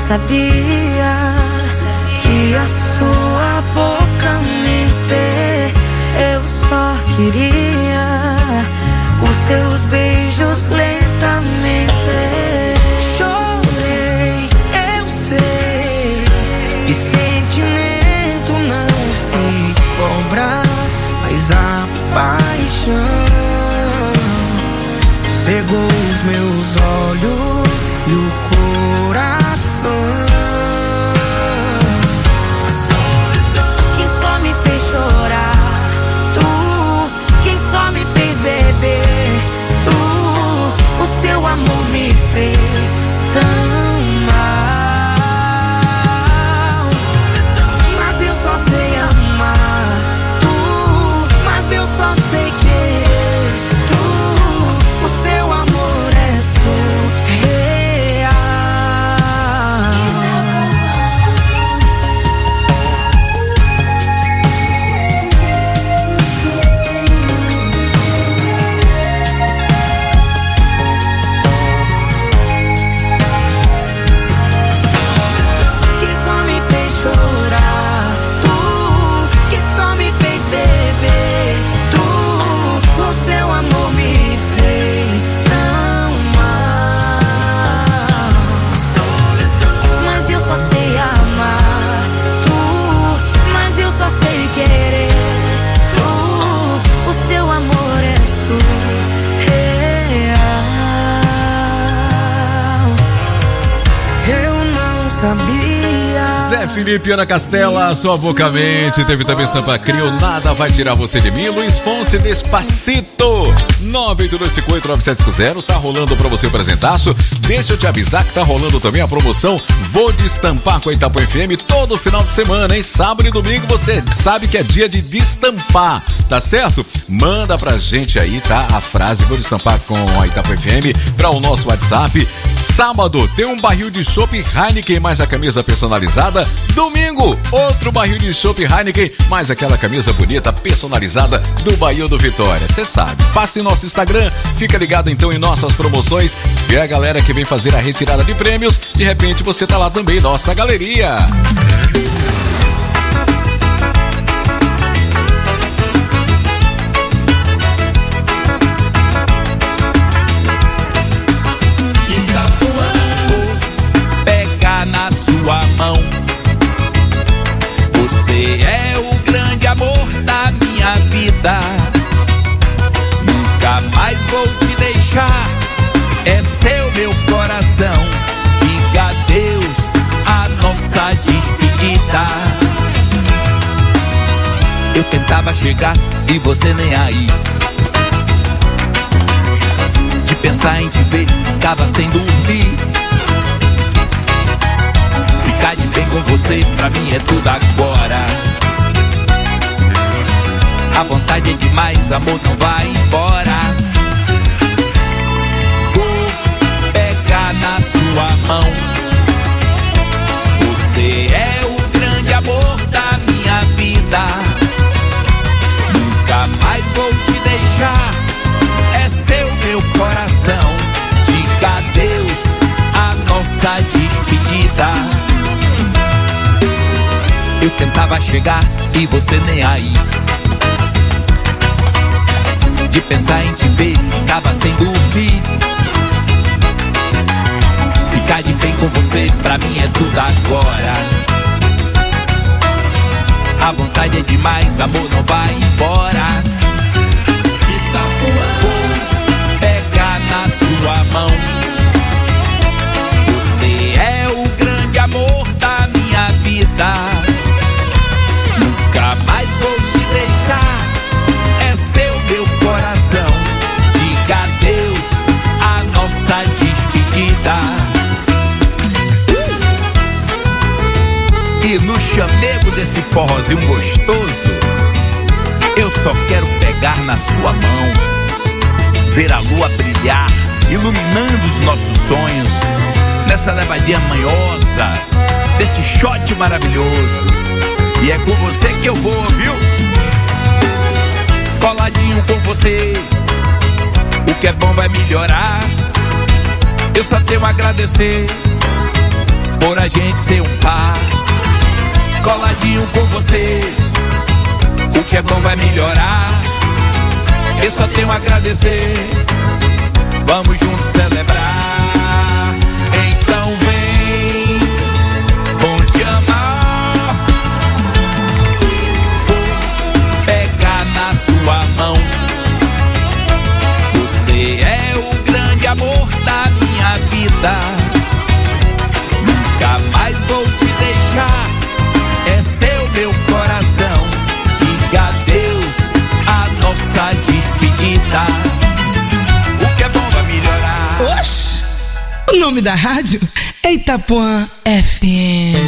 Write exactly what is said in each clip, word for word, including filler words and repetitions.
sabia que a sua boca mente. Eu só queria os teus beijos lentamente. Chorei, eu sei que sentimento não se compra, mas a paixão cegou os meus olhos e o coração. Quem só me fez chorar, tu. Quem só me fez beber, tu. O seu amor me fez tão mal. Mas eu só sei amar, tu. Mas eu só sei querer, tu. O seu amor é surreal. Quem só me fez chorar, tu. Quem só me fez beber, tu. O seu amor me fez tão mal. Mas eu só sei amar, tu. Mas eu só sei querer, tu. O seu amor é surreal. Eu não sabia. Zé Felipe, Ana Castela, Sua Boca Mente. Teve também Sampa Crio, Nada Vai Tirar Você de Mim. Luiz Fonse, Despacito. nove oito dois cinco oito nove sete cinco zero. Tá rolando pra você o presentaço. Deixa eu te avisar que tá rolando também a promoção Vou Destampar com a Itapuã F M todo final de semana, hein? Sábado e domingo você sabe que é dia de destampar, tá certo? Manda pra gente aí, tá? A frase Vou Destampar com a Itapuã F M pra o nosso WhatsApp. Sábado tem um barril de chopp Heineken mais a camisa personalizada. Domingo, outro barril de chopp Heineken mais aquela camisa bonita personalizada do Bahia do Vitória. Você sabe, passe em nosso Instagram, fica ligado então em nossas promoções. Vê a galera que vem fazer a retirada de prêmios. De repente você tá lá também, nossa galeria. Pega na sua mão. Você é o grande amor da minha vida. Nunca mais vou te deixar. É seu meu coração. Diga adeus a nossa despedida. Eu tentava chegar e você nem aí. De pensar em te ver, tava sem dormir. Ficar de bem com você, pra mim é tudo agora. A vontade é demais, amor, não vai embora. Vou pegar na sua mão. Você é o grande amor da minha vida. Nunca mais vou te deixar. É seu meu coração. Diga adeus a nossa despedida. Eu tentava chegar e você nem aí. De pensar em te ver, tava sem dormir. Ficar de bem com você, pra mim é tudo agora. A vontade é demais, amor, não vai embora. Vou pegar na sua mão. Você é o grande amor da minha vida. Nunca mais vou te deixar. É seu meu coração. Diga adeus a nossa despedida. E no chamego desse forrozinho gostoso, eu só quero pegar na sua mão, ver a lua brilhar, iluminando os nossos sonhos, nessa levadinha manhosa, desse shot maravilhoso. E é com você que eu vou, viu? Coladinho com você, o que é bom vai melhorar. Eu só tenho a agradecer por a gente ser um par, coladinho com você. O que é bom vai melhorar, eu só tenho a agradecer. Vamos juntos celebrar. Então vem, vou te amar, vou pegar na sua mão. Você é o grande amor da minha vida, nunca mais vou te deixar. É seu meu coração, diga adeus a nossa despedida. O que é bom vai melhorar. Oxi, o nome da rádio é Itapuã F M.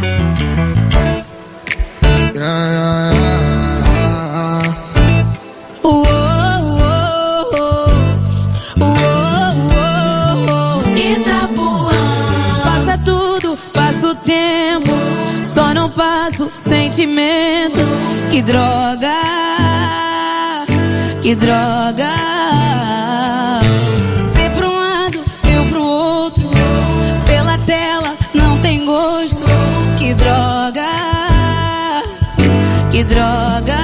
Passa tudo, passa o tempo, só não passo sentimento. Que droga, que droga. Cê pra um lado, eu pro outro, pela tela não tem gosto. Que droga, que droga.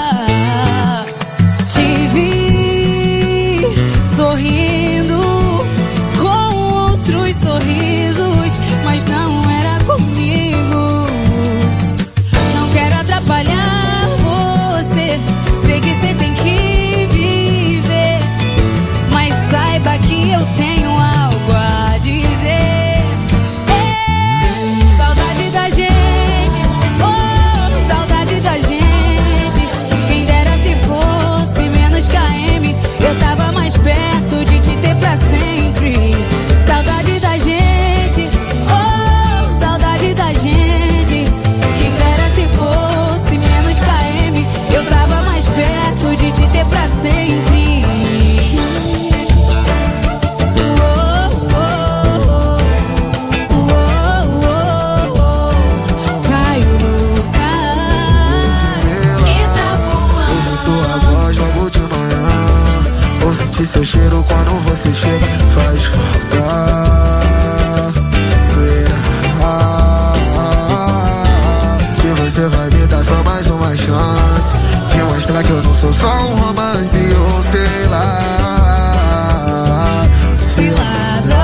Te vi sorrindo com outros sorrisos, mas não era comigo. Não quero atrapalhar você, sei que cê tem que viver, mas saiba que eu tenho algo a dizer. Ei, saudade da gente, oh, saudade da gente. Quem dera se fosse menos K M, eu tava mais perto de te ter pra sempre. Saudade da gente, oh, saudade da gente. Quem dera se fosse menos K M, eu tava mais perto de te ter pra sempre. Oh, oh, oh, oh, oh, oh. Caio no Itapuã. Ouço sua voz logo de manhã, ou sentir seu cheiro quando você chega. Faz falta, será que você vai me dar só mais uma chance de mostrar que eu não sou só um romance, ou sei lá, cilada.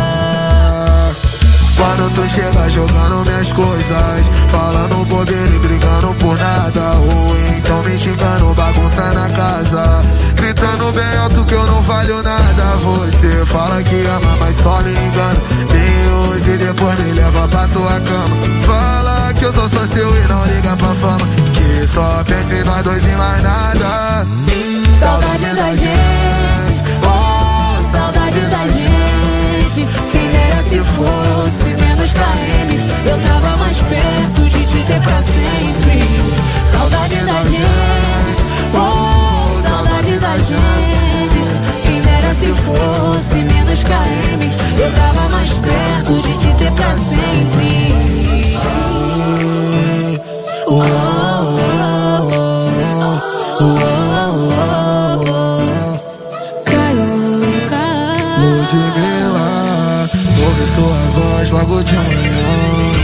Quando tu chega jogando minhas coisas, falando bobeira e brigando por nada, ou então me xingando, bagunça na casa, gritando bem alto que eu não valho nada. Você fala que ama, mas só me engana. Me usa e depois me leva pra sua cama. Fala que eu sou só seu e não liga pra fama, que só pensa em nós dois e mais nada. Saudade da gente, oh, saudade da gente. Quem dera se fosse menos K M, eu tava mais perto de te ter pra sempre. Saudade da gente, oh, saudade da gente. Quem dera se fosse menos K M, eu tava mais perto de te ter pra sempre. Oh, oh, oh, oh, oh, oh, oh. Caiu, caiu. Ludmilla, ouve sua voz logo de manhã.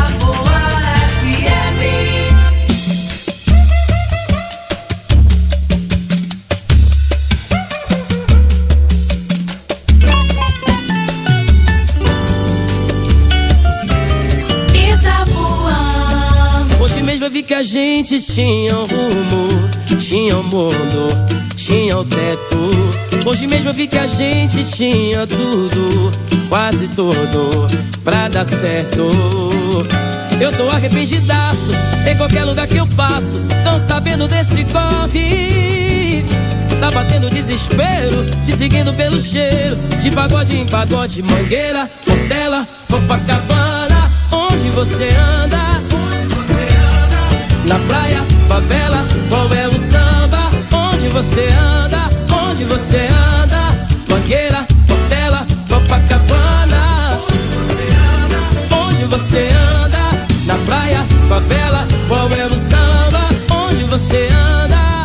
Eu vi que a gente tinha um rumo, tinha um mundo, tinha um teto. Hoje mesmo eu vi que a gente tinha tudo, quase tudo, pra dar certo. Eu tô arrependidaço, em qualquer lugar que eu passo, tão sabendo desse golpe. Tá batendo desespero, te seguindo pelo cheiro, de pagode em pagode, Mangueira, Portela, Copacabana. Onde você anda? Na praia, favela, qual é o samba? Onde você anda? Onde você anda? Mangueira, Portela, Copacabana. Onde você anda? Na praia, favela, qual é o samba? Onde você anda?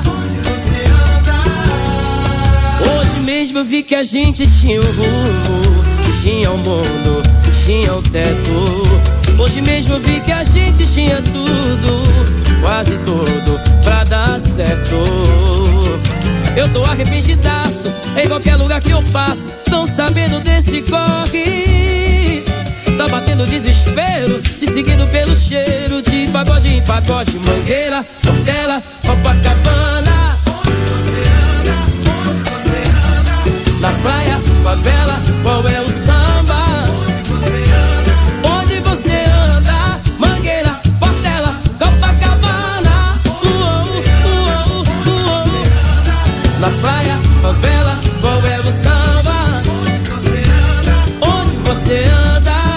Hoje mesmo eu vi que a gente tinha um rumo, tinha um mundo, tinha o teto. Hoje mesmo eu vi que a gente tinha tudo, quase tudo, pra dar certo. Eu tô arrependidaço, em qualquer lugar que eu passo, tão sabendo desse corre. Tá batendo desespero, te seguindo pelo cheiro, de pagode em pagode, Mangueira, Portela, Copacabana. Onde você anda, onde você anda? Na praia, favela, qual é o samba? Onde você anda, onde você anda? Mangueira, Portela, Copacabana. Uou, uou, uou. Na praia, favela, qual é o samba? Onde você anda, onde você anda?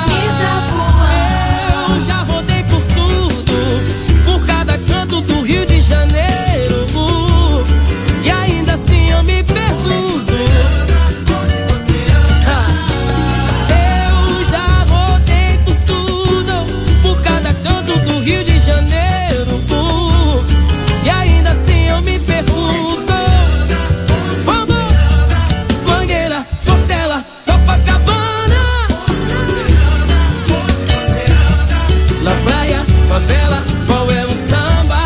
Eu já rodei por tudo, por cada canto do Rio de Janeiro, e ainda assim eu me pergunto. Eu já rodei por tudo, por cada canto do Rio de Janeiro, e ainda assim eu me pergunto. Vamos! Mangueira, Portela, Copacabana. Na praia, favela, qual é o samba?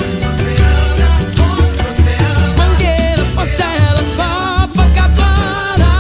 Mangueira, Portela, Copacabana.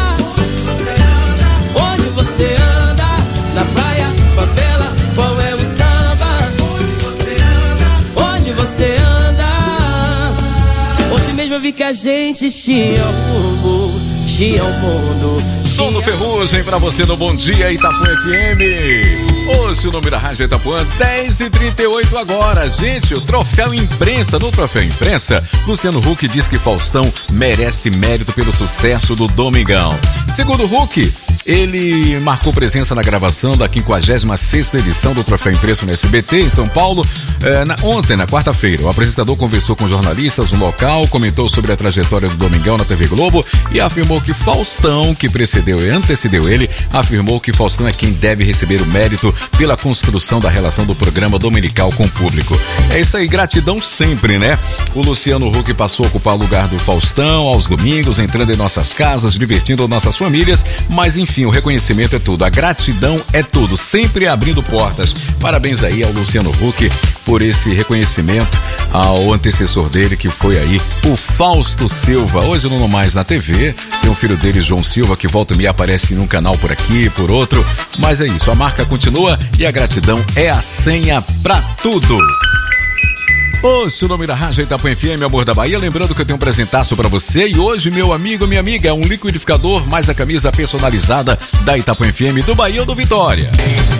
Onde você anda? Na praia, favela, qual é o samba? Onde você anda? Hoje mesmo eu vi que a gente tinha rumo, tinha o mundo. Som do Ferrugem pra você no Bom Dia Itapuã F M. Hoje o nome da Rádio Itapuã, dez e trinta e oito agora. Gente, o troféu imprensa, no troféu imprensa, Luciano Huck diz que Faustão merece mérito pelo sucesso do Domingão. Segundo Huck, ele marcou presença na gravação da quinquagésima sexta edição do Troféu Imprensa no S B T, em São Paulo, eh, na, ontem, na quarta-feira. O apresentador conversou com jornalistas no local, comentou sobre a trajetória do Domingão na T V Globo e afirmou que Faustão, que precedeu e antecedeu ele, afirmou que Faustão é quem deve receber o mérito pela construção da relação do programa dominical com o público. É isso aí, gratidão sempre, né? O Luciano Huck passou a ocupar o lugar do Faustão aos domingos, entrando em nossas casas, divertindo nossas famílias, mas enfim, o reconhecimento é tudo, a gratidão é tudo, sempre abrindo portas. Parabéns aí ao Luciano Huck por esse reconhecimento ao antecessor dele, que foi aí o Fausto Silva. Hoje não mais na T V, tem um filho dele, João Silva, que volta e meia aparece em um canal por aqui, por outro, mas é isso, a marca continua e a gratidão é a senha pra tudo. Hoje o nome da Rádio Itapuã F M, Amor da Bahia. Lembrando que eu tenho um presentaço pra você. E hoje, meu amigo, minha amiga, um liquidificador mais a camisa personalizada da Itapuã F M, do Bahia ou do Vitória.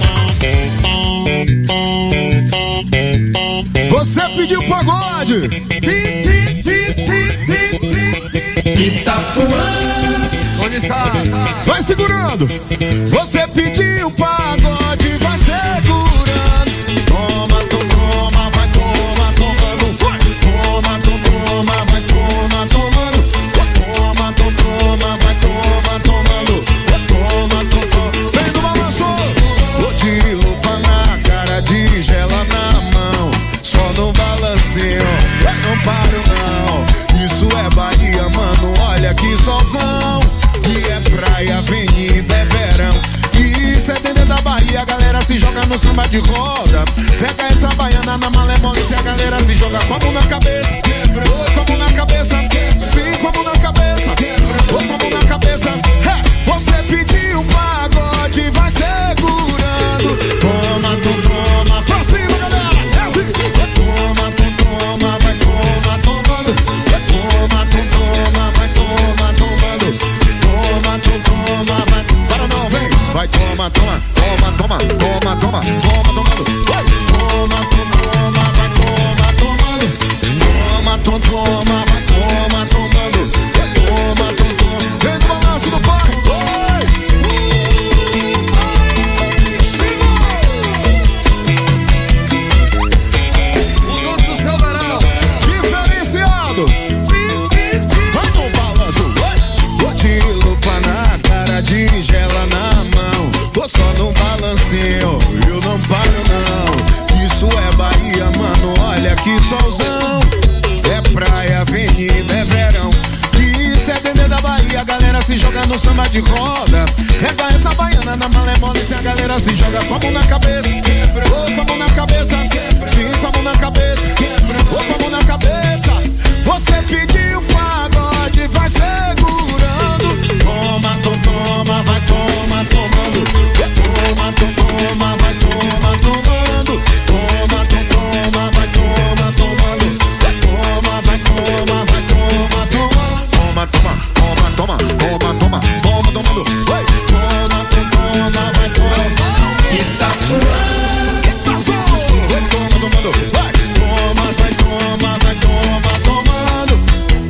Você pediu pagode. Itapuã. Onde está? Vai segurando. Você pediu pagode, vai segurando. Toma, toma, vai toma, tomando. Toma, toma, vai toma, tomando. Toma, toma, vai toma, tomando. Toma, toma. Vem do balanço. Vou de lupa na cara, de gela na mão. Só no balancinho, não paro não. Isso é Bahia, mano, olha que solzão. E é praia, avenida, é verão. E isso é dentro da Bahia, a galera se joga no samba de roda. Pega essa baiana na malemolência, a galera se joga com a mão na cabeça. Oi, com a mão na cabeça. Sim, com a mão na cabeça. Oi, com a mão na cabeça. É, você pediu um pagode, vai segurando. Toma, tu toma, pra cima, galera. É assim. Toma, tu toma, vai toma, tomando. Toma, tu toma, vai toma, tomando. Toma, tu toma, vai. Para não, vem. Vai, toma, toma, toma, toma, toma, toma, toma, tomando. Vai. Toma, tu toma, vai toma, tomando. Toma, tu toma, vai toma, tomando. Toma, tu toma. Vem do balanço do pai. Vai. O nome do seu verão. Diferenciado. Vai no balanço. Vou de lupa na cara, de gela na mão. Tô só no balancinho, eu não paro não. Isso é Bahia, mano, olha que solzão. É praia, vem no samba de roda. Pega essa baiana na malemona e a galera se joga com a mão na cabeça. Oh, com a mão na cabeça. Sim, com a mão na cabeça. Oh, com a mão na cabeça. Você pediu pagode, vai segurando. Toma, to, toma, vai toma, tomando. Toma, to, toma, vai toma, tomando. Toma, to, toma, vai toma, tomando. Toma, vai toma, vai toma, tomando. Toma, toma, toma, toma, toma, toma, toma, tomando. Oi, toma, to, toma, vai toma. Itapuã, que passou? Vai toma, tomando. Vai, toma, vai toma, vai toma, tomando.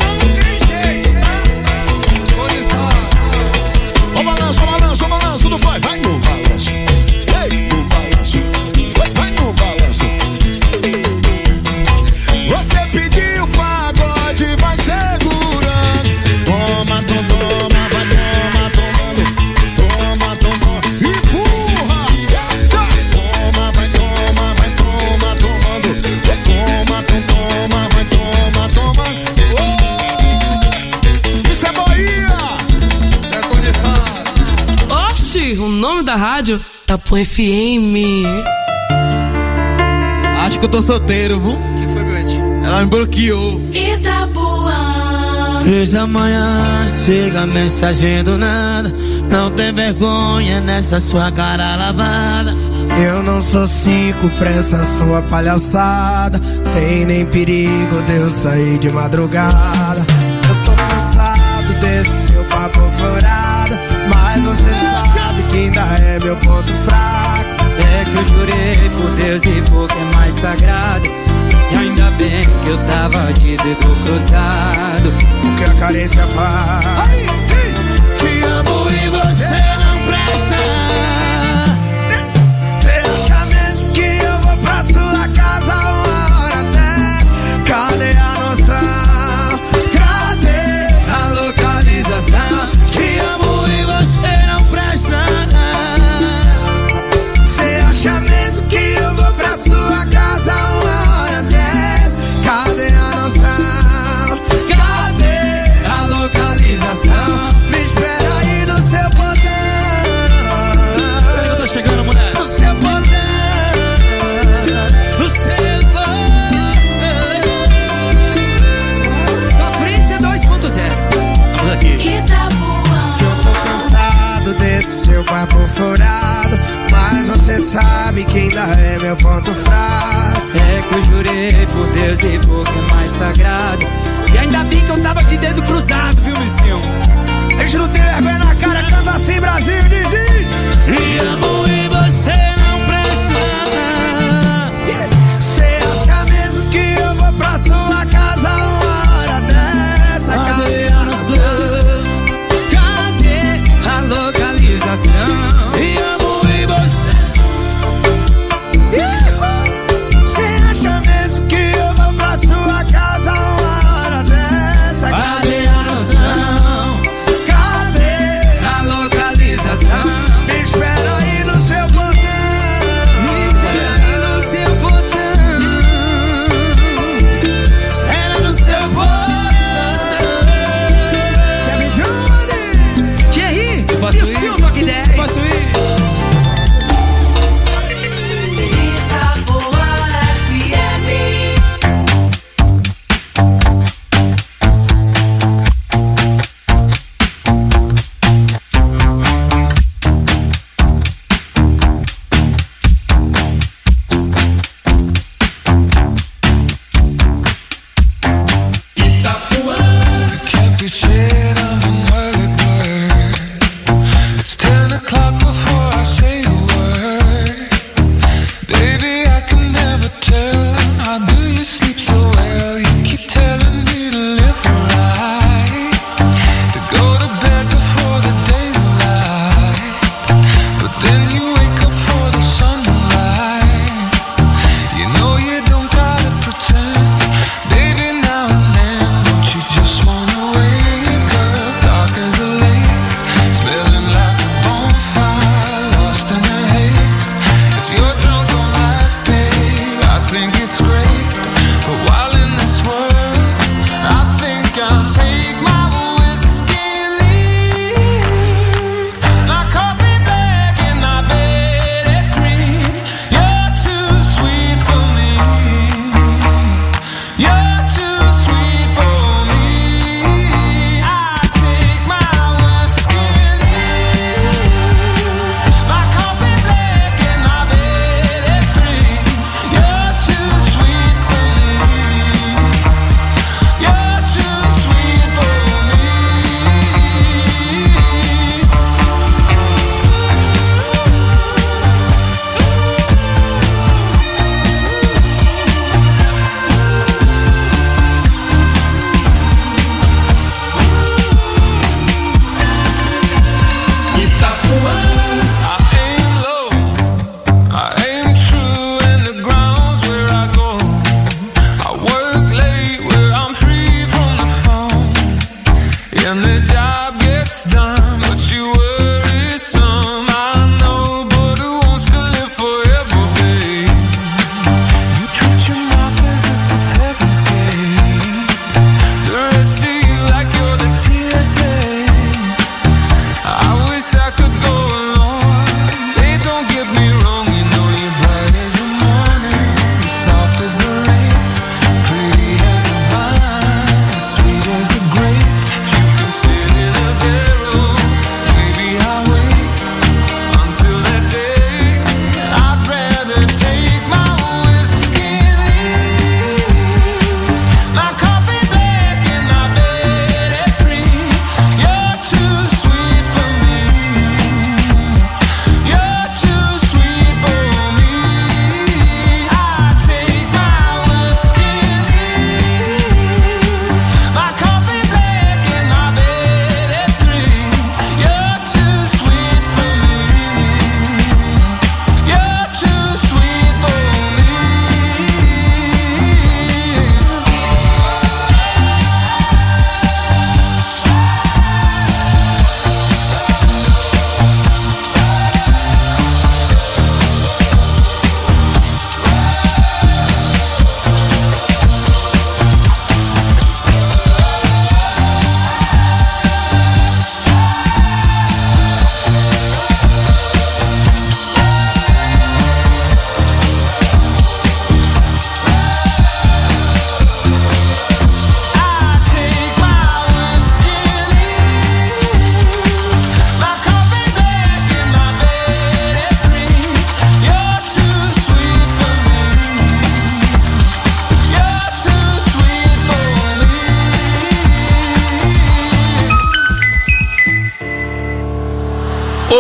Ó balanço, ó balanço, ó balanço do pai. Vai no balanço. Ei, no balanço. Vai no balanço. Você pediu pagode, vai segurando. Toma, to, toma, vai toma, tomando. Toma, toma, empurra. Toma, vai toma, vai toma, tomando. Toma, to, toma, vai toma, tomando. Oh, isso é Bahia. É condição. Oxi, o nome da rádio Itapuã F M. Acho que eu tô solteiro, viu? Que foi, Bete? Ela me bloqueou. Itapuã. Três da manhã, chega a mensagem do nada. Não tem vergonha nessa sua cara lavada. Eu não sou cinco pra essa sua palhaçada. Tem nem perigo de eu sair de madrugada. Eu tô cansado desse seu papo furado, mas você sabe que ainda é meu ponto fraco. É que eu jurei por Deus e por que é mais sagrado. E ainda bem que eu tava de dedo cruzado. O que a carência faz? Aí, diz, Te amo e você não presta. você acha mesmo que eu vou pra sua casa uma hora dessa? Cadê a noção? Cadê a localização? Te amo e você não presta. Você acha mesmo que eu vou pra sua casa uma hora dessa? Cadê a noção? Cadê a localização? Me espera aí no seu Espera que eu tô chegando, mulher. no seu poder. No seu Sofrência dois ponto zero. Vamos aqui. Itapuã. Eu tô cansado desse seu papo furado, mas você sabe que ainda é meu ponto fraco. É que eu jurei por Deus e por que é mais sagrado. E ainda bem que eu tava de dedo cruzado, viu, Missinho? A gente não tem vergonha na cara, canta assim, Brasil, diz, diz. Te amo e você não presta. Você acha mesmo que eu vou pra sua casa uma hora dessa? Cadê a noção? Cadê a localização? Te amo e você. Você acha mesmo que eu vou pra sua casa uma hora dessa? Cadê a noção? Cadê A localização. Me espera aí no seu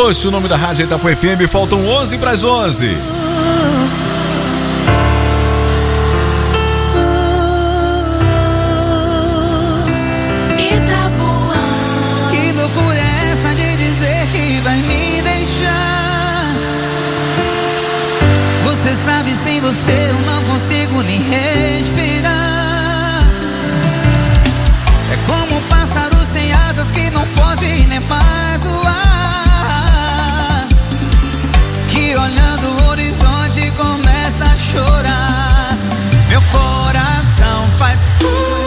Post, o nome da rádio Itapuã F M. Faltam onze para as onze. Que loucura é essa de dizer que vai me deixar? Você sabe, sem você eu não consigo nem respirar. É como um pássaro sem asas que não pode nem mais voar, que olhando o horizonte começa a chorar. Meu coração faz uh,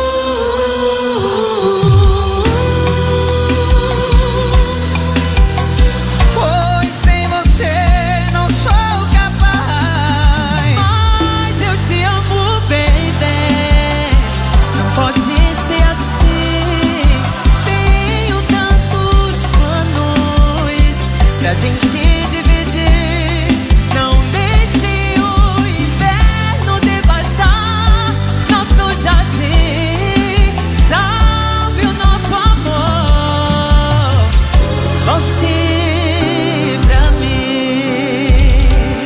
pois sem você não sou capaz. Mas eu te amo, baby. Não pode ser assim. Tenho tantos planos pra gente dividir. Não deixe o inverno devastar nosso jardim. Salve o nosso amor. Volte pra mim.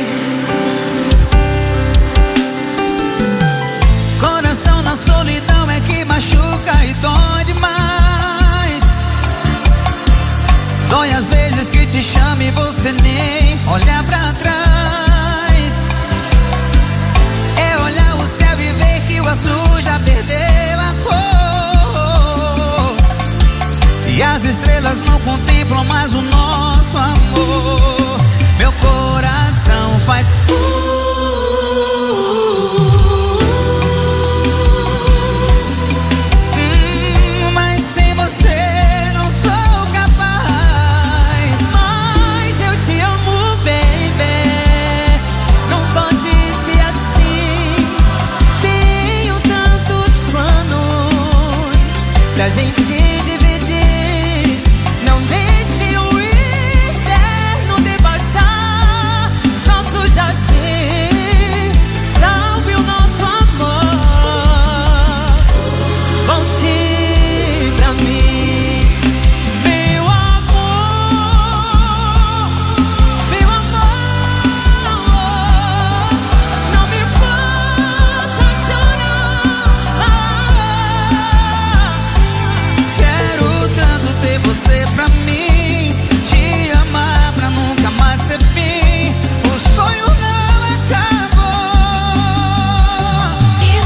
Coração na solidão é que machuca e dói demais. Dói às vezes que te chama e você nem olha pra trás. É olhar o céu e ver que o azul já perdeu a cor, e as estrelas não contemplam mais o nosso amor. Meu coração faz uh, hum, mas sem você não sou capaz. Mas eu te amo, baby. Não pode ser assim. Tenho tantos planos pra gente dividir. Não deixe o inverno devastar nosso jardim. Salve o nosso amor. Volte pra mim, meu amor, meu amor. Não me faça chorar. Quero tanto ter você pra mim, te amar pra nunca mais ter fim. O sonho não acabou.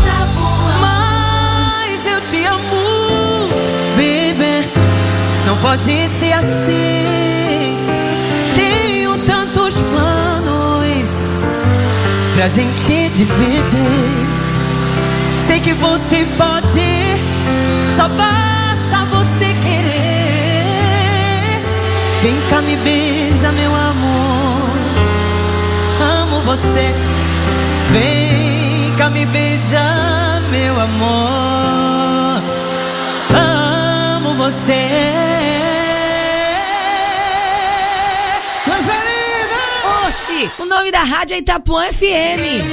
Mas eu te amo, baby. Não pode ser assim. Tenho tantos planos pra gente dividir. Sei que você pode, só basta você querer. Vem cá, me beija, meu amor. Amo você. Vem cá, me beija, meu amor. Amo você. Coisa linda! Oxi, o nome da rádio é Itapuã F M.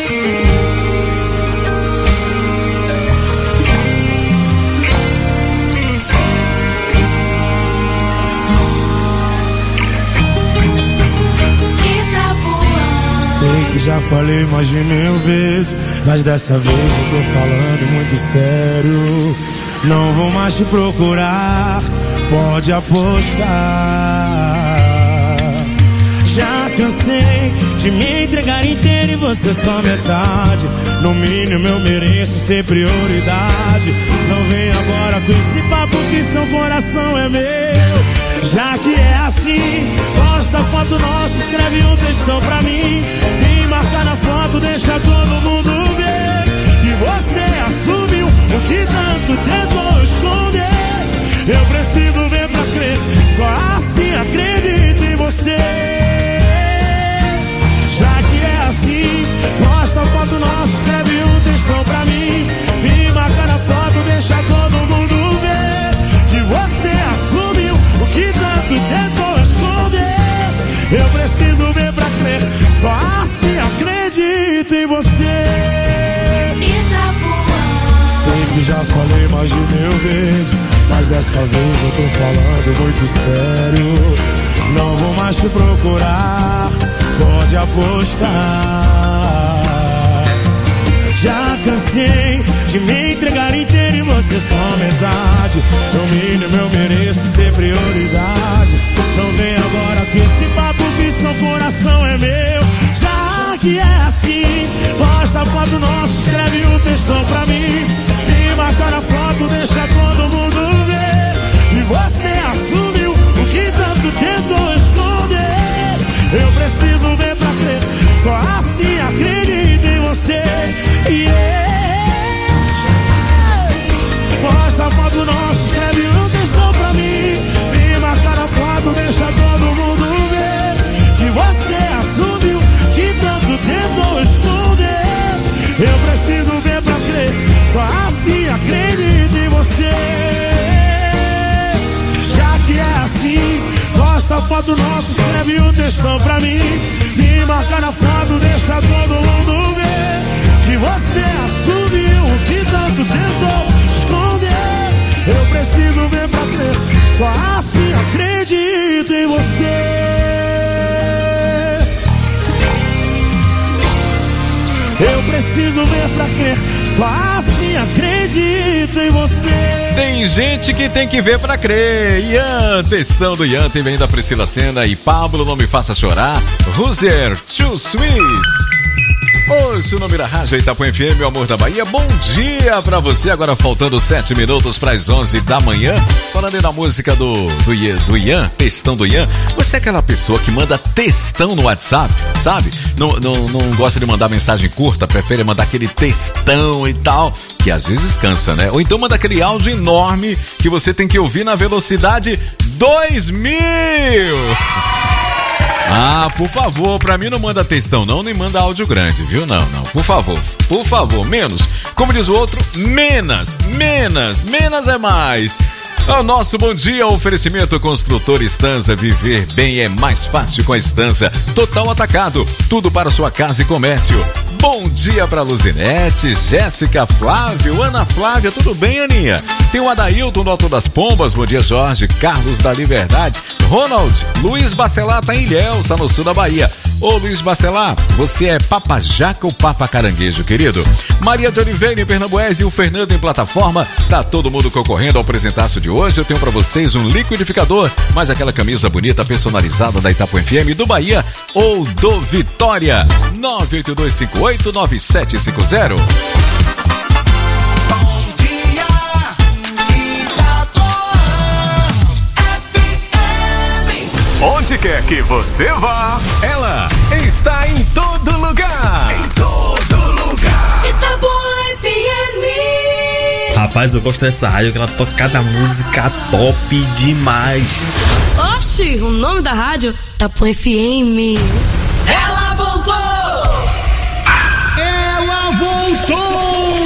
Sei que já falei mais de mil vezes, mas dessa vez eu tô falando muito sério. Não vou mais te procurar, pode apostar. Já cansei de me entregar inteiro e você só metade. No mínimo eu mereço ser prioridade. Não vem agora com esse papo que seu coração é meu. Já que é assim, posta foto nossa, escreve um textão pra mim e marca na foto, deixa todo mundo ver que você assumiu o que tanto tentou esconder. Eu preciso ver pra crer, só assim acredito em você. Já que é assim, posta foto nossa, escreve um textão pra mim e marca na foto, deixa todo mundo ver que você assumiu o que tanto tentou esconder. Eu preciso ver pra crer, só assim acredito em você. Sei que já falei mais de mil vezes, mas dessa vez eu tô falando muito sério. Não vou mais te procurar, pode apostar. Já cansei de me entregar inteiro e você só metade. No mínimo eu mereço ser prioridade. Não vem agora com esse papo que seu coração é meu. Já que é assim, posta a foto nossa, escreve o textão pra mim. E marca na foto, deixa todo mundo ver. E você assumiu o que tanto tentou esconder. Eu preciso ver pra crer, só assim acredito em você. Yeah. Posta a foto nossa, escreve um textão pra mim. Me marca na foto, deixa todo mundo ver. Que você assumiu que tanto tentou esconder. Eu preciso ver pra crer, só assim acredito em você. Já que é assim, posta a foto nossa, escreve um textão pra mim. Me marca na foto, deixa todo mundo ver. Que você assumiu o que tanto tentou esconder. Eu preciso ver pra crer, só assim acredito em você. Eu preciso ver pra crer, só assim acredito em você. Tem gente que tem que ver pra crer. Ian, textão do Ian, tem ainda Priscila Senna e Pablo, Não Me Faça Chorar. Ruzer, Too Sweet. Hoje o nome da rádio Itapuã F M, o amor da Bahia. Bom dia pra você, agora faltando sete minutos para as onze da manhã. Falando aí da música do, do, Ian, do Ian, textão do Ian. Você é aquela pessoa que manda textão no WhatsApp, sabe? Não, não, não gosta de mandar mensagem curta, prefere mandar aquele textão e tal, que às vezes cansa, né? Ou então manda aquele áudio enorme que você tem que ouvir na velocidade dois mil. Ah, por favor, pra mim não manda textão não, nem manda áudio grande, viu? Não, não, por favor, por favor, menos. Como diz o outro, menos, menos, menos é mais. O nosso bom dia, oferecimento Construtor Estanza, viver bem é mais fácil com a Estanza. Total Atacado, tudo para sua casa e comércio. Bom dia para Luzinete, Jéssica, Flávio, Ana Flávia, tudo bem, Aninha? Tem o Adailton do Alto das Pombas, bom dia, Jorge, Carlos da Liberdade, Ronald, Luiz Bacelar tá em Ilhéus, tá no sul da Bahia. Ô Luiz Bacelar, você é Papa Jaca ou Papa Caranguejo, querido? Maria de Oliveira em Pernambués e o Fernando em Plataforma, tá todo mundo concorrendo ao presentaço de hoje. Eu tenho pra vocês um liquidificador, mais aquela camisa bonita personalizada da Itapuã F M do Bahia ou do Vitória. nove oito dois cinco oito nove sete cinco zero. Onde quer que você vá, ela está em todo lugar. Em todo lugar. Itapuã F M. Rapaz, eu gosto dessa rádio que ela toca cada música top demais. Oxi, o nome da rádio? Itapuã F M. Ela voltou! Ela voltou!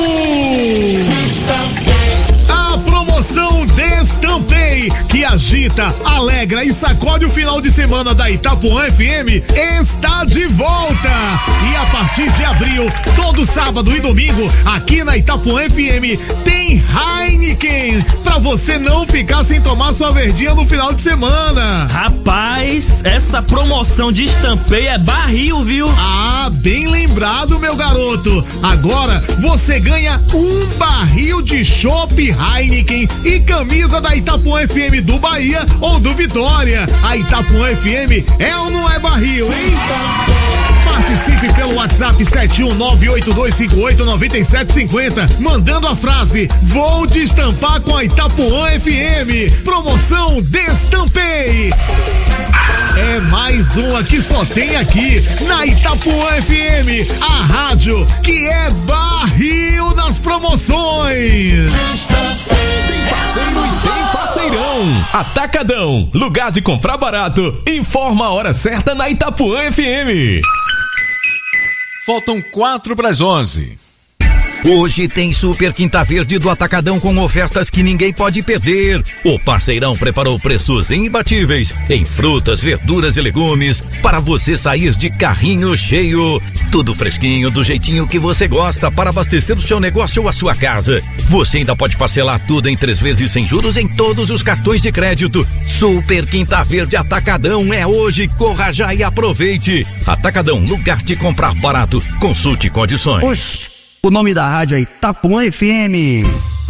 A promoção Destampei, que agita, alegra e sacode o final de semana da Itapuã F M, está de volta. E a partir de abril, todo sábado e domingo, aqui na Itapuã F M, tem Heineken, pra você não ficar sem tomar sua verdinha no final de semana. Rapaz, essa promoção de Estampei é barril, viu? Ah, bem lembrado, meu garoto. Agora você ganha um barril de chopp Heineken e camisa da Itapuã F M do Bahia ou do Vitória. A Itapuã F M é ou não é barril, hein? Participe pelo WhatsApp sete um nove oito dois cinco oito nove sete cinco zero, mandando a frase: vou destampar com a Itapuã F M. Promoção Destampei. É mais uma que só tem aqui na Itapuã F M, a rádio que é barril nas promoções. Tem parceiro e tem parceirão. Atacadão, lugar de comprar barato. Informa a hora certa na Itapuã F M. Faltam quatro para as onze. Hoje tem Super Quinta Verde do Atacadão com ofertas que ninguém pode perder. O parceirão preparou preços imbatíveis em frutas, verduras e legumes para você sair de carrinho cheio. Tudo fresquinho, do jeitinho que você gosta para abastecer o seu negócio ou a sua casa. Você ainda pode parcelar tudo em três vezes sem juros em todos os cartões de crédito. Super Quinta Verde Atacadão é hoje. Corra já e aproveite. Atacadão, lugar de comprar barato. Consulte condições. Oxi, o nome da rádio é Itapuã F M.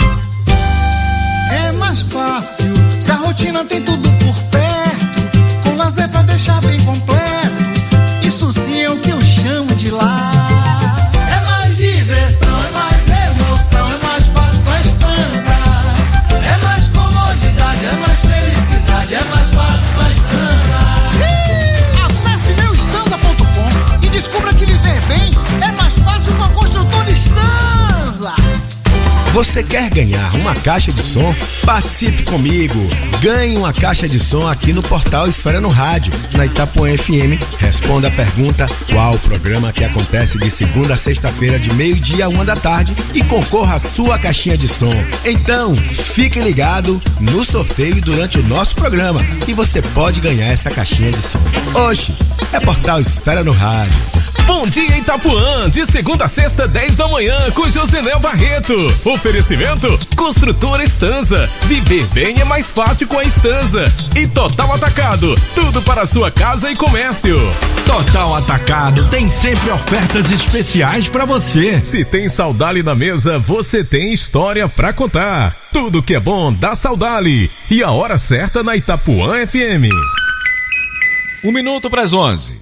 É mais fácil se a rotina tem tudo por perto, com lazer pra deixar bem completo. Isso sim é o que eu chamo de lar. É mais diversão, é mais emoção, é mais fácil com a Estanza. É mais comodidade, é mais felicidade, é mais fácil com a Estanza. Acesse meu estanza ponto com e descubra que viver bem é mais fácil com a construtora Estanza. Você quer ganhar uma caixa de som? Participe comigo! Ganhe uma caixa de som aqui no portal Esfera no Rádio, na Itapuã F M. Responda a pergunta: qual o programa que acontece de segunda a sexta-feira, de meio-dia a uma da tarde, e concorra à sua caixinha de som. Então, fique ligado no sorteio durante o nosso programa e você pode ganhar essa caixinha de som. Oxe, é portal Esfera no Rádio. Bom dia, Itapuã, de segunda a sexta, dez da manhã, com Josenel Barreto. Oferecimento, Construtora Estanza. Viver bem é mais fácil com a Estanza. E Total Atacado, tudo para a sua casa e comércio. Total Atacado tem sempre ofertas especiais para você. Se tem Saudale na mesa, você tem história pra contar. Tudo que é bom dá Saudale. E a hora certa na Itapuã F M. Um minuto para as onze.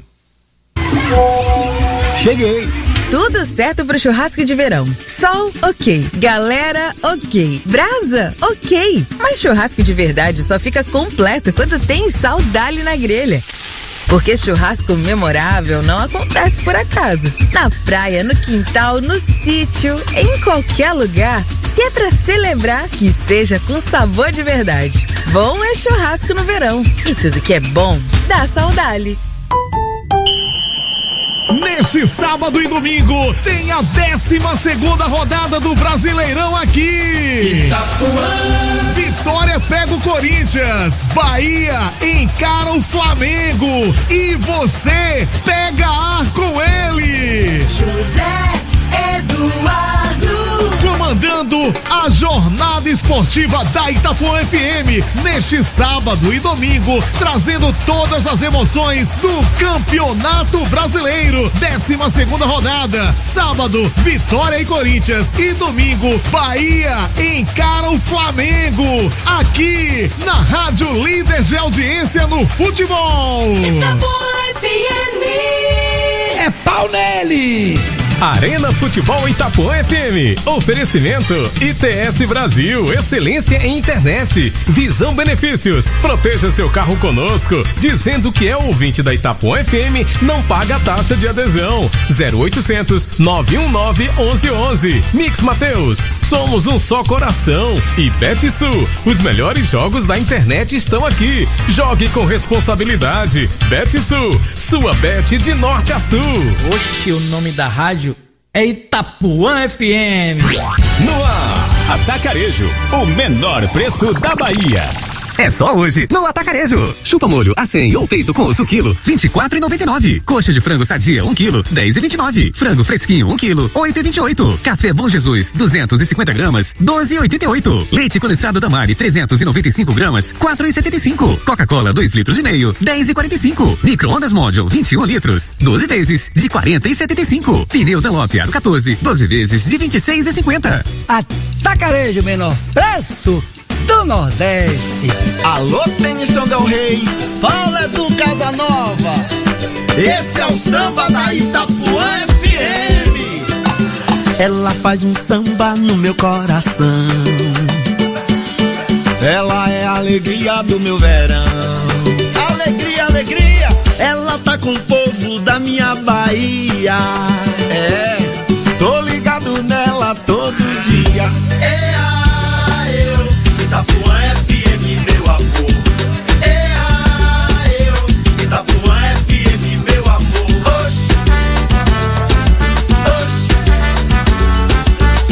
Cheguei! Tudo certo pro churrasco de verão. Sol, ok. Galera, ok. Brasa, ok. Mas churrasco de verdade só fica completo quando tem Saudale na grelha. Porque churrasco memorável não acontece por acaso. Na praia, no quintal, no sítio, em qualquer lugar. Se é pra celebrar, que seja com sabor de verdade. Bom é churrasco no verão. E tudo que é bom, dá Saudale. Neste sábado e domingo tem a décima segunda rodada do Brasileirão aqui. Itapuã. Vitória pega o Corinthians, Bahia encara o Flamengo e você pega ar com ele. José Eduardo. Comandando a jornada esportiva da Itapuã F M neste sábado e domingo, trazendo todas as emoções do Campeonato Brasileiro, décima segunda rodada. Sábado, Vitória e Corinthians, e domingo, Bahia encara o Flamengo, aqui na Rádio Líder de Audiência no Futebol. Itapuã F M. É pau nele! Arena Futebol Itapuã F M. Oferecimento I T S Brasil, excelência em internet. Visão Benefícios. Proteja seu carro conosco. Dizendo que é ouvinte da Itapuã F M, não paga a taxa de adesão. zero oitocentos, nove um nove, onze onze. Mix Mateus. Somos um só coração. E Betsul. Os melhores jogos da internet estão aqui. Jogue com responsabilidade. Betsul. Sua bet de norte a sul. Oxe, o nome da rádio é Itapuã F M. No ar, Atacarejo, o menor preço da Bahia. É só hoje no Atacarejo. Chupa molho a cem ou peito com osso quilo, vinte e quatro e noventa e nove. Coxa de frango sadia um quilo, dez e vinte e nove. Frango fresquinho um quilo, oito e vinte e oito. Café Bom Jesus duzentos e cinquenta gramas, doze e oitenta e oito. Leite condensado Damari trezentos e noventa e cinco gramas, quatro e setenta e cinco. Coca-Cola dois litros e meio, dez e quarenta e cinco. Micro-ondas Módio vinte e um litros, doze vezes de quarenta e setenta e cinco. Pneu Dunlop Aro quatorze, doze vezes de vinte e seis e cinquenta. Atacarejo, menor preço do Nordeste. Alô, Tênison Del Rey, fala do Casanova. Esse é o samba da Itapuã F M. Ela faz um samba no meu coração. Ela é a alegria do meu verão. Alegria, alegria. Ela tá com o povo da minha Bahia. É, tô ligado nela todo dia. É a eu, Itapuã F M, meu amor. É a eu, Itapuã F M, meu amor. Oxi, oxi.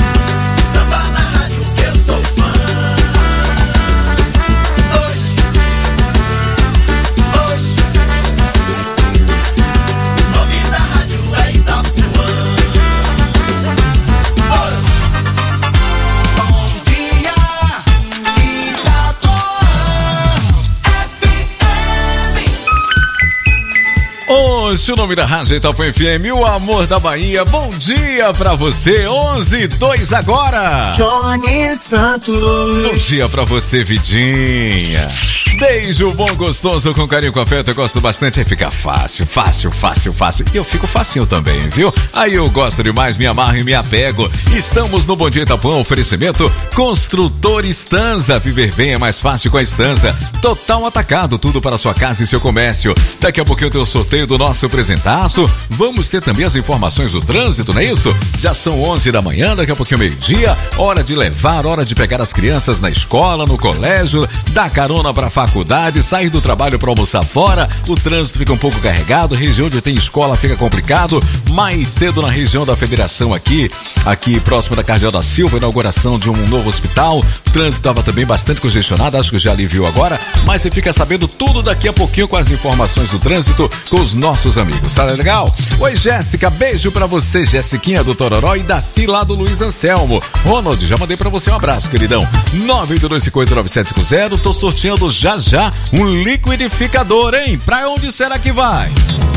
Isso, o nome da Rádio Itapuã F M, o amor da Bahia. Bom dia pra você, onze e dois agora. Johnny Santos. Bom dia pra você, Vidinha. Beijo bom, gostoso, com carinho, com afeto. Eu gosto bastante, aí fica fácil, fácil, fácil, fácil. E eu fico facinho também, viu? Aí eu gosto demais, me amarro e me apego. Estamos no Bom Dia Itapuã, oferecimento Construtor Estanza. Viver bem é mais fácil com a Estanza. Total atacado, tudo para sua casa e seu comércio. Daqui a pouquinho tem o sorteio do nosso presentaço. Vamos ter também as informações do trânsito, não é isso? Já são onze da manhã, daqui a pouquinho meio-dia. Hora de levar, hora de pegar as crianças na escola, no colégio, dar carona para faculdade, sair do trabalho para almoçar fora. O trânsito fica um pouco carregado, região onde tem escola fica complicado. Mais cedo na região da Federação aqui, aqui próximo da Cardeal da Silva, inauguração de um novo hospital. O trânsito estava também bastante congestionado, acho que já aliviou agora, mas você fica sabendo tudo daqui a pouquinho com as informações do trânsito com os nossos amigos, tá legal? Oi, Jéssica, beijo pra você, Jessiquinha do Tororó e Daci lá do Luiz Anselmo. Ronald, já mandei pra você um abraço, queridão. nove oito dois cinco oito nove sete cinco zero, tô sorteando já já um liquidificador, hein? Pra onde será que vai?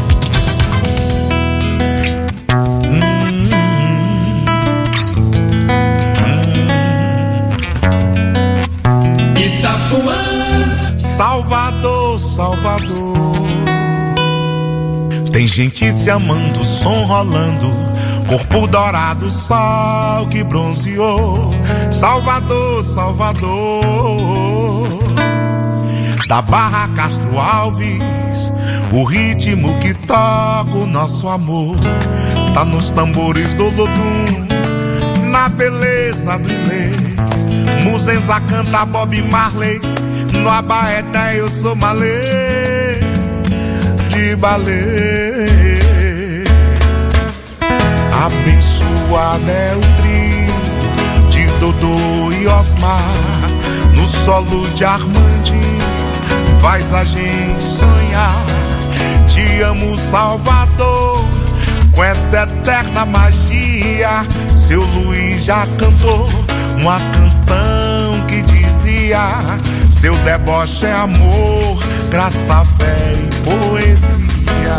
Salvador, Salvador. Tem gente se amando, som rolando, corpo dourado, sol que bronzeou. Salvador, Salvador. Da Barra Castro Alves, o ritmo que toca o nosso amor tá nos tambores do Lodum, na beleza do Ilê. Muzenza canta Bob Marley, no Abaeté eu sou malê de balê. Abençoada é o trio de Dodô e Osmar, no solo de Armandinho faz a gente sonhar. Te amo, Salvador, com essa eterna magia. Seu Luiz já cantou uma canção que dizia: seu deboche é amor, graça, fé e poesia.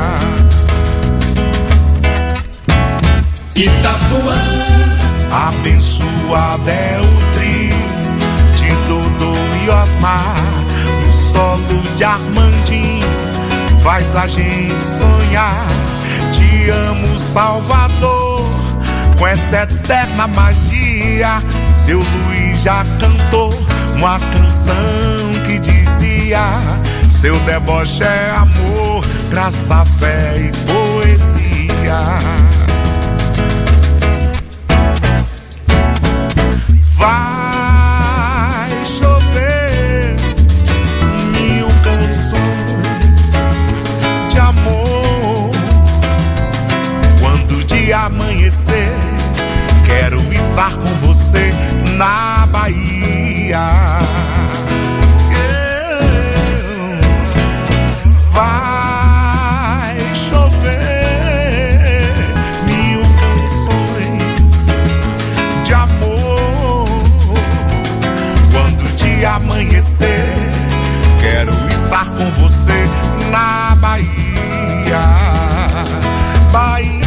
Itapuã, abençoado é o trio de Dodô e Osmar, no solo de Armandinho faz a gente sonhar. Te amo, Salvador, com essa eterna magia. Seu Luiz já cantou uma canção que dizia: seu deboche é amor, graça, fé e poesia. Vai chover mil canções de amor. Quando o dia amanhecer, quero estar com você na Bahia. Vai chover mil canções de amor. Quando o dia amanhecer, quero estar com você na Bahia. Bahia.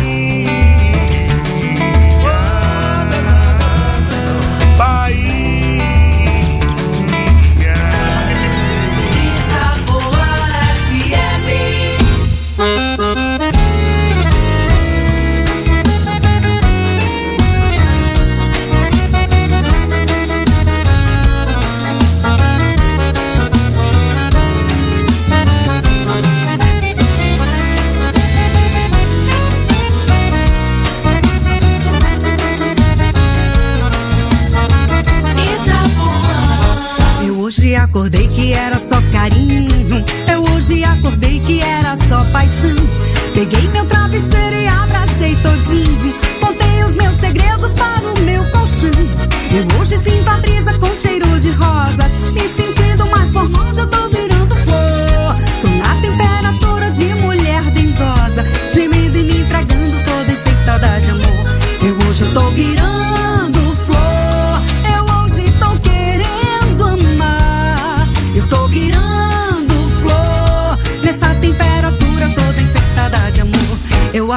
Hoje acordei que era só carinho. Eu hoje acordei que era só paixão. Peguei meu travesseiro e abracei todinho. Contei os meus segredos para o meu colchão. Eu hoje sinto a brisa com cheiro de rosas. Me sentindo mais formosa, eu tô virando flor. Tô na temperatura de mulher dengosa, gemendo e me entregando toda enfeitada de amor. Eu hoje eu tô virando flor. Eu hoje tô querendo amar. Eu tô virando flor, nessa temperatura toda enfeitada de amor.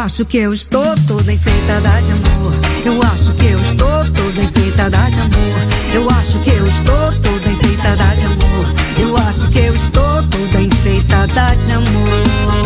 acho que eu estou toda enfeitada de amor. Eu acho que eu estou toda enfeitada de amor. Eu acho que eu estou toda enfeitada de amor. Eu acho que eu estou toda enfeitada de amor.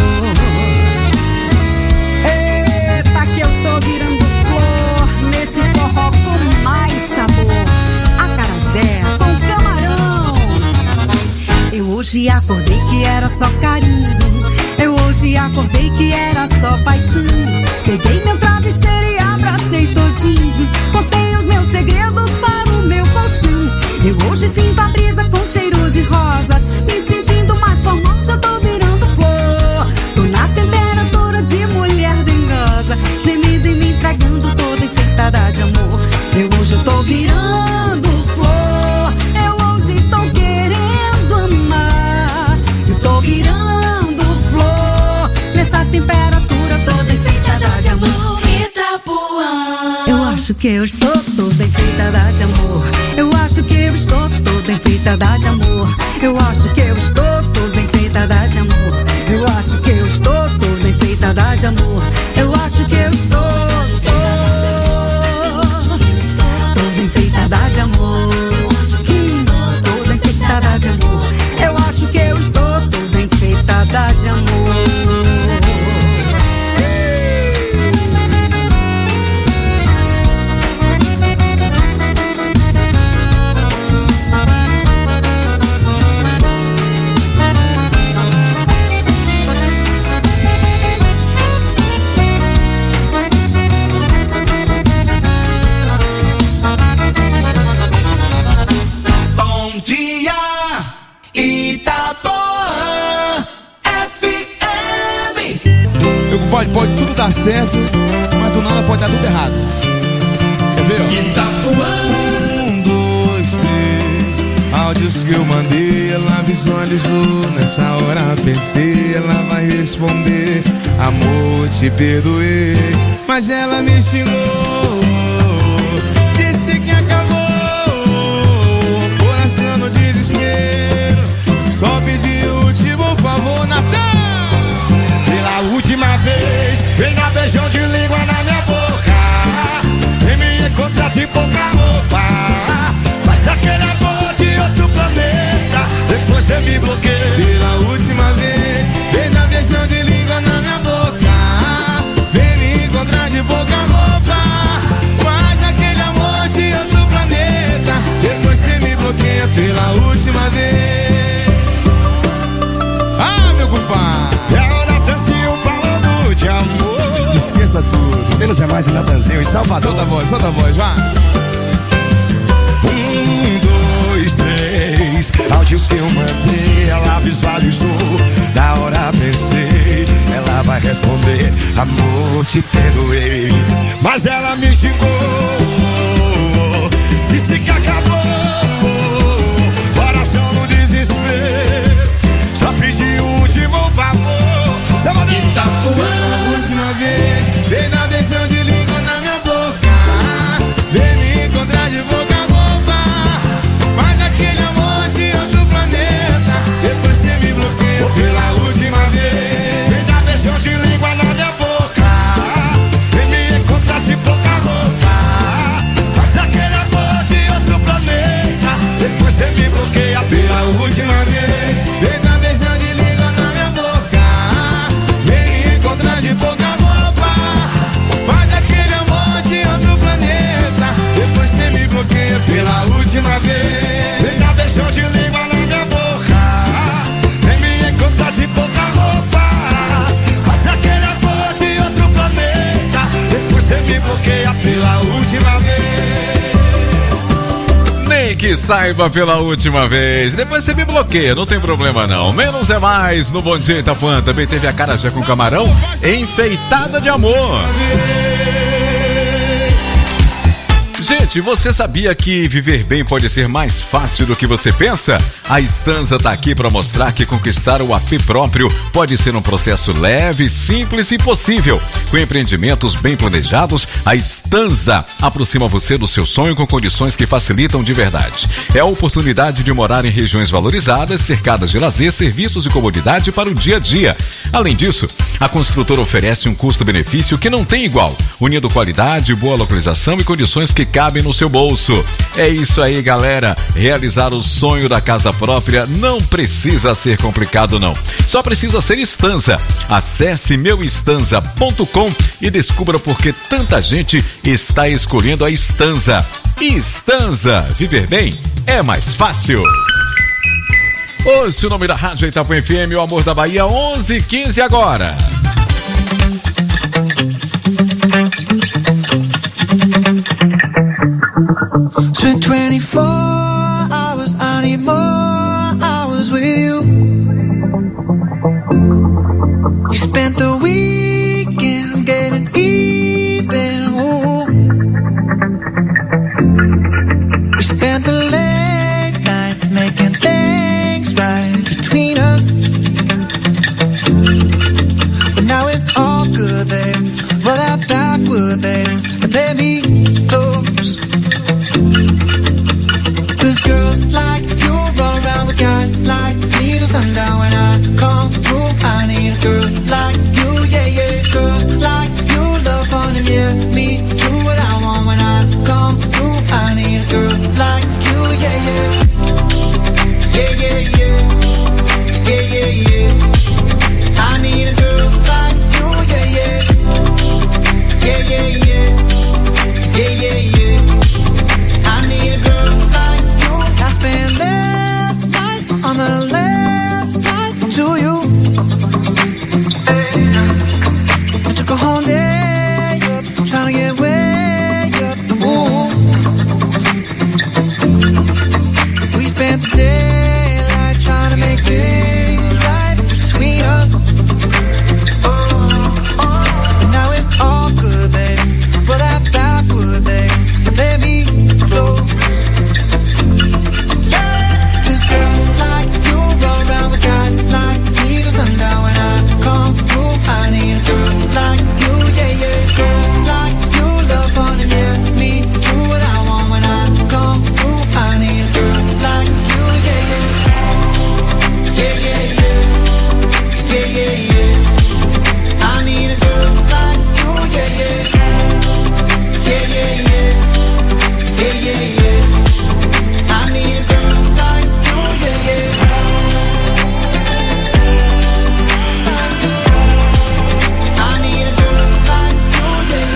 Eita, que eu tô virando flor nesse forró com mais sabor. Acarajé com camarão. Eu hoje acordei que era só carinho. Eu hoje acordei que era só paixão. Peguei meu travesseiro e abracei todinho. Contei os meus segredos para o meu colchão. Eu hoje sinto a brisa com cheiro de rosas. Me sentindo mais famosa, eu tô virando flor. Tô na temperatura de mulher dengosa, gemida e me entregando toda enfeitada de amor. Eu hoje eu tô virando flor. Eu hoje tô querendo amar. Eu tô virando flor nessa temperatura toda enfeitada de amor. Itapuã. Eu acho que eu estou toda enfeitada de amor. Eu acho que eu estou toda enfeitada de amor. Eu acho que eu estou toda enfeitada de amor. Eu acho que eu estou toda enfeitada de amor. Eu acho que eu estou toda enfeitada de amor. Toda enfeitada de amor. Eu acho que eu estou toda enfeitada de amor. Pode, pode tudo dar certo, mas do nada pode dar tudo errado. Quer ver, ó? Itapuã. Um, dois, três. Áudios que eu mandei, ela visualizou. Nessa hora pensei, ela vai responder. Amor, te perdoei, mas ela me xingou. Disse que acabou. Coração no desespero. Só pedi o último favor, Natal. Pela última vez, vem dar beijão de língua na minha boca. Vem me encontrar de pouca roupa. Mas aquele amor de outro planeta, depois você me bloqueia. Pela última vez, vem dar beijão de língua na minha boca. Vem me encontrar de pouca roupa. Faz aquele amor de outro planeta, depois você me bloqueia. Pela última vez. Ah, meu compadre. De amor. Esqueça tudo. Menos é mais em Natanzinho, em Salvador. Solta a voz, solta a voz, vá. Um, dois, três. Áudios que eu mandei, ela visualizou. Na hora pensei, ela vai responder. Amor, te perdoei, mas ela me xingou. Disse que acabou. Coração no desespero. Só pedi o último favor. Itapuã. Última vez, vem dar beijão de língua na minha boca. Vem me encontrar de boca roupa. Faz aquele amor de outro planeta, depois você me bloqueia. Pela última vez, vem dar beijão de língua na minha boca. Vem me encontrar de boca roupa. Faz aquele amor de outro planeta, depois você me bloqueia. Pela última vez, vem dar beijão de língua na minha boca. De pouca roupa, faz aquele amor de outro planeta, depois você me bloqueia. Pela última vez, vem dar beijão de língua na minha boca. Vem me encontrar de pouca roupa. Faz aquele amor de outro planeta, depois você me bloqueia. Pela última vez. Nem que saiba pela última vez. Depois você me bloqueia, não tem problema não. Menos é mais no Bom Dia Itapuã. Também teve a acarajé com camarão enfeitada de amor. Gente, você sabia que viver bem pode ser mais fácil do que você pensa? A Estanza tá aqui para mostrar que conquistar o A P próprio pode ser um processo leve, simples e possível. Com empreendimentos bem planejados, a Estanza aproxima você do seu sonho com condições que facilitam de verdade. É a oportunidade de morar em regiões valorizadas, cercadas de lazer, serviços e comodidade para o dia a dia. Além disso, a construtora oferece um custo-benefício que não tem igual, unindo qualidade, boa localização e condições que cabem no seu bolso. É isso aí, galera. Realizar o sonho da casa própria não precisa ser complicado, não. Só precisa ser Estanza. Acesse meu estanza ponto com e descubra por que tanta gente está escolhendo a Estanza. Estanza. Viver bem é mais fácil. Hoje o nome da rádio Itapuã F M, o amor da Bahia, onze e quinze agora. Spent twenty-four hours, I need more hours with you. You spent the weekend getting even. Ooh. We spent the late nights making things right between us. But now it's all good, babe. Roll that backward, babe, and play me close. Cause girls like you run around with guys like me till sundown. When I come through, I need a girl like you, yeah, yeah. Girls like you love fun and yeah, me do what I want. When I come through, I need a girl like you, yeah, yeah. Yeah, yeah, yeah. Yeah, yeah, yeah. I need a girl like you, yeah, yeah. Yeah, yeah, yeah. Yeah, yeah, yeah. I need a girl like you. I spent last night on the last flight to you. I took a whole day up, trying to get way up. Ooh. We spent the daylight trying to make things right between us. And now it's all good, babe. Roll that backward, babe, and play me close. Cause girls like you run around with guys like me till sundown. When I come through, I need a girl like you, yeah, yeah. Girls like you love fun and yeah, me do what I want. When I come through, I need a girl like you, yeah, yeah. Yeah, yeah, yeah. Yeah, yeah, yeah. I need a girl like you, yeah, yeah. Yeah, yeah, yeah. Yeah, yeah, yeah. I need a girl like you, yeah, yeah. I need a girl like you, yeah,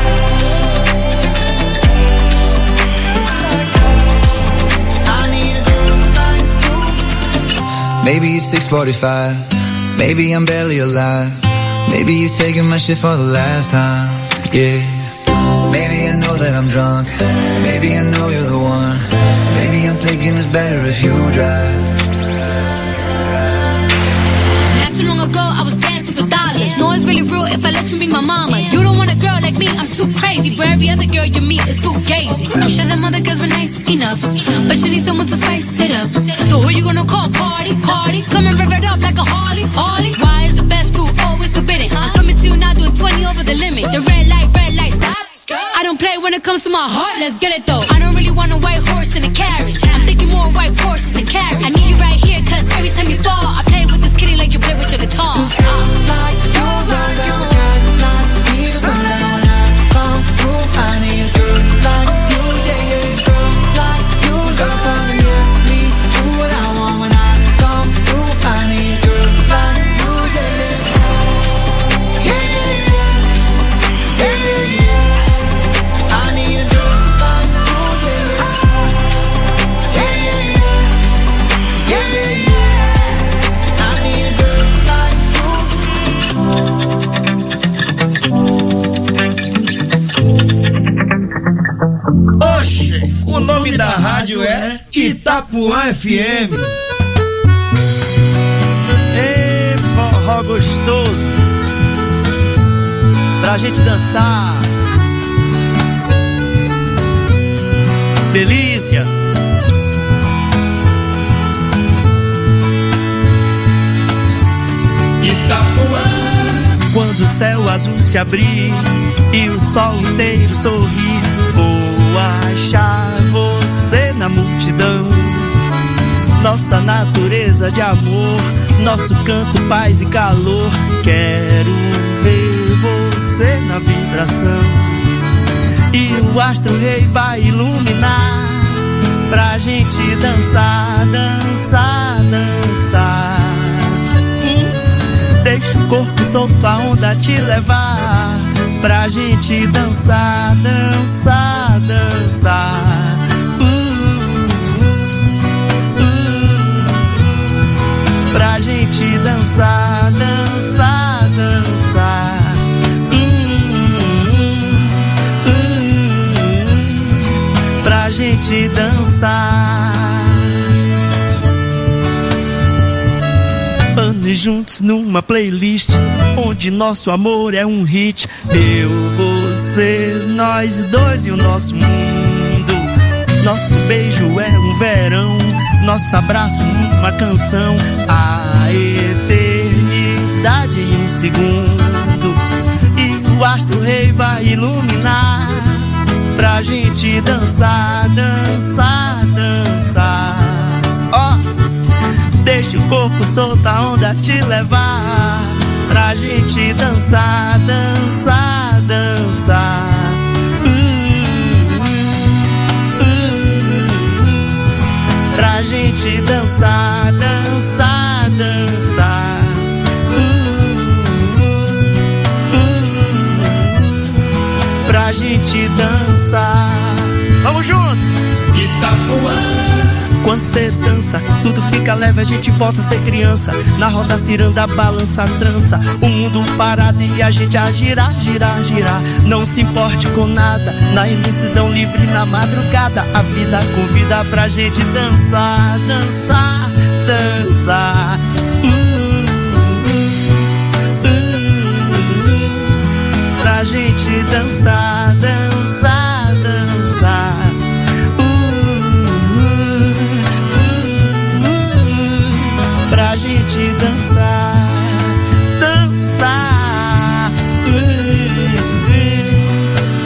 yeah. I need a girl like you. Maybe it's six forty-five. Maybe I'm barely alive. Maybe you're taking my shit for the last time. Yeah. Maybe I know that I'm drunk. Maybe I know you're the one. Maybe I'm thinking it's better if you drive. Not too long ago, I was dancing for dollars. No, it's really real if I let you be my mama. You don't want a girl like me, I'm too crazy. But every other girl you meet is fugazi. I'm sure them other girls were nice enough, but you need someone to spice it up. So who you gonna call? Cardi, Cardi. Come and rev it up like a Harley, Harley. Why is the best food always forbidden? I'm coming to you now doing twenty over the limit. The red light, red light, stop. I don't play when it comes to my heart, let's get it though. I don't really want a white horse in a carriage. I'm thinking more white horses and carriage. I need you right here, cause every time you fall, I play with this kitty like you play with your guitar. Cause girls like you run around with guys like me till sundown. When I come through, I need a girl like you, yeah, yeah. Girls like you love fun and yeah, me do what I want. When I come through, I need a girl like you, yeah, yeah. Yeah, yeah, yeah. Yeah, yeah, yeah. I need a girl like you, yeah, yeah. Yeah, yeah, yeah. Yeah, yeah, yeah. I need a girl like you. Oxe, o nome da rádio é Itapuã F M. Ei, forró gostoso pra gente dançar. delícia. Itapuã. Quando o céu azul se abrir e o sol inteiro sorrir, vou achar você na multidão. Nossa natureza de amor, nosso canto, paz e calor. Quero ver você na vibração. E o astro rei vai iluminar pra gente dançar, dançar, dançar. Hum, deixa o corpo solto, a onda te levar pra gente dançar, dançar, dançar. Pra gente dançar, dançar, dançar. Hum, hum, hum, pra gente dançar. Anos juntos numa playlist onde nosso amor é um hit. Eu, você, nós dois e o nosso mundo. Nosso beijo é um verão, nosso abraço uma canção. A eternidade em um segundo. E o astro rei vai iluminar pra gente dançar, dançar, dançar. Ó, oh, deixa o corpo solto, a onda te levar pra gente dançar, dançar, dançar. Pra gente dançar, dançar, dançar. Hum, hum, hum, pra gente dançar. Vamos junto! Itapuã. Quando cê dança, tudo fica leve, a gente volta a ser criança. Na roda ciranda, balança a trança. O mundo parado e a gente a girar, girar, girar. Não se importe com nada, na imensidão livre na madrugada. A vida convida pra gente dançar, dançar, dançar. Hum, hum, hum, pra gente dançar, dançar, dançar. Pra gente dançar, dançar. Uh, uh,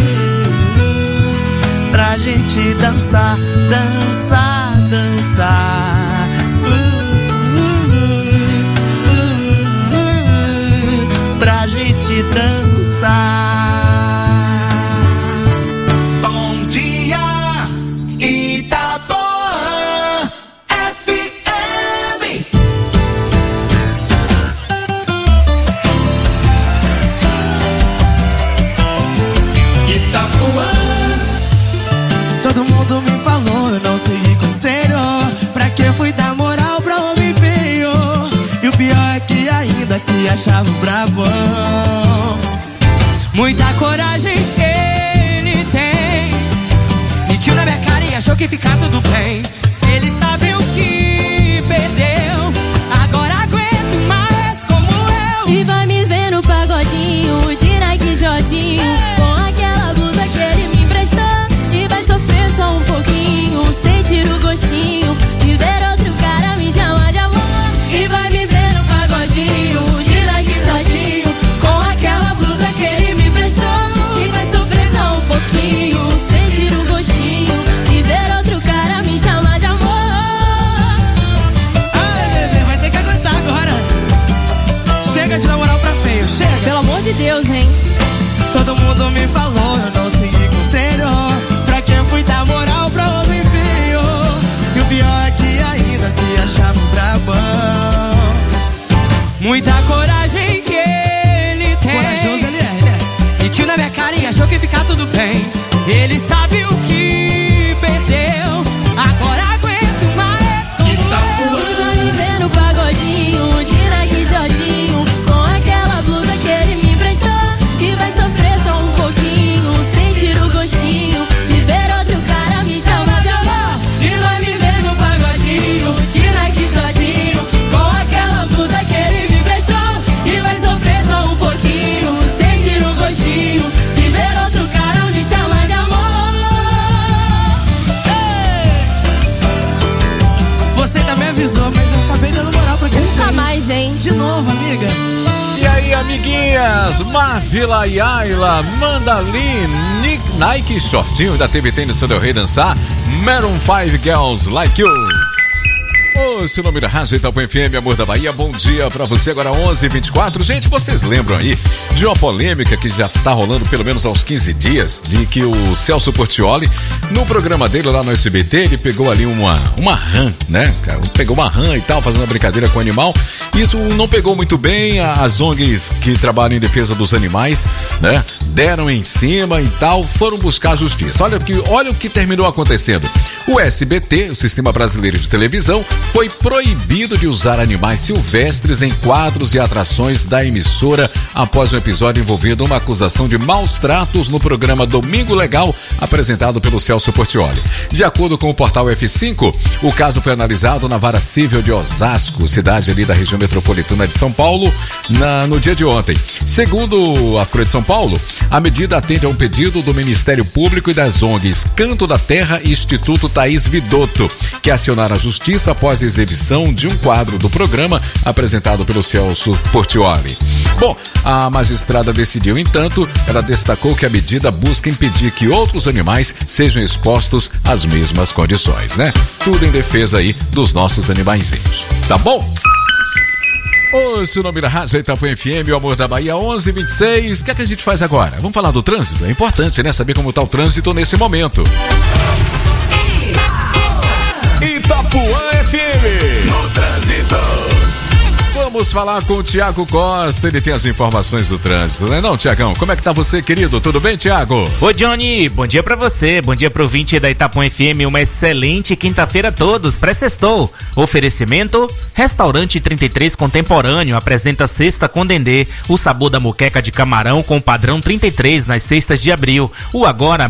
uh, pra gente dançar, dançar, dançar. Uh, uh, uh, uh, pra gente dançar. Bom dia, Itapuã. Todo mundo me falou, eu não segui conselho. Pra que fui dar moral pra homem feio? E o pior é que ainda se achava um brabão. Muita coragem ele tem. Mentiu na minha cara e achou que ficar tudo bem. Ele sabe o que perdeu. Agora aguento mais como eu. E vai me ver no pagodinho de Nike Jodinho, com aquela blusa que ele me emprestou. E vai sofrer só um pouquinho, sentir o gostinho de ver outro cara me chamar de amor. E vai me ver no pagodinho de Nike Jodinho, com aquela blusa que ele me emprestou. E vai sofrer só um pouquinho, sentir o gostinho de ver outro cara me chamar de amor. Ai, bebê, vai ter que aguentar agora. Chega de dar moral pra feio, chega. Pelo amor de Deus, hein? Todo mundo me falou, eu não segui conselho. Pra que fui dar moral pra homem feio? E o pior é que ainda se achava um brabão. Muita coragem que ele tem. Corajoso ele é, ele é. Mentiu na minha cara e achou que ficar tudo bem. Ele sabe o que perdeu. Agora aguento mais como eu. E vai me ver no pagodinho de Nike Jodinho, com aquela blusa que ele me emprestou. E vai sofrer só um pouquinho, sentir o gostinho de ver outro cara me chamar de amor. E vai me ver no pagodinho de Nike Jodinho, com aquela blusa que ele me emprestou. E vai sofrer só um pouquinho, sentir o gostinho de ver outro cara me chamar de amor. De novo, amiga. E aí, amiguinhas, Marvila e Ayla, Mandalin, Nick, Nike Shortinho, ainda teve tênis Del Rey dançar, Maroon five Girls Like You. Ô, seu nome da Rádio Itapuã F M, amor da Bahia, bom dia pra você, agora onze e vinte e quatro. Gente, vocês lembram aí de uma polêmica que já tá rolando pelo menos há uns quinze dias, de que o Celso Portiolli, no programa dele lá no S B T, ele pegou ali uma, uma rã, né? Pegou uma rã e tal, fazendo uma brincadeira com o animal. Isso não pegou muito bem, as O N Gs que trabalham em defesa dos animais, né? Deram em cima e tal, foram buscar a justiça. Olha, que, olha o que terminou acontecendo. O S B T, o Sistema Brasileiro de Televisão, foi proibido de usar animais silvestres em quadros e atrações da emissora após um episódio envolvendo uma acusação de maus tratos no programa Domingo Legal, apresentado pelo Celso Portiolli. De acordo com o portal F cinco, o caso foi analisado na Vara Civil de Osasco, cidade ali da região metropolitana de São Paulo, na, no dia de ontem. Segundo a Folha de São Paulo, a medida atende a um pedido do Ministério Público e das O N Gs Canto da Terra e Instituto Thaís Vidotto, que acionaram a justiça após a exibição de um quadro do programa apresentado pelo Celso Portiolli. Bom, a magistrada decidiu, entanto, ela destacou que a medida busca impedir que outros animais sejam expostos às mesmas condições, né? Tudo em defesa aí dos nossos animaizinhos. Tá bom? Ouça o nome da Rádio Itapuã F M, o amor da Bahia, onze e vinte e seis. O que é que a gente faz agora? Vamos falar do trânsito? É importante, né? Saber como está o trânsito nesse momento. Itapuã F M. No trânsito. Vamos falar com o Tiago Costa, ele tem as informações do trânsito, né não, Tiagão? Como é que tá você, querido? Tudo bem, Tiago? Oi, Johnny, bom dia pra você, bom dia pro ouvinte da Itapuã F M, uma excelente quinta-feira a todos, pré-sextou. Oferecimento, Restaurante trinta e três Contemporâneo, apresenta cesta com dendê, o sabor da moqueca de camarão com o padrão trinta e três nas sextas de abril, o agora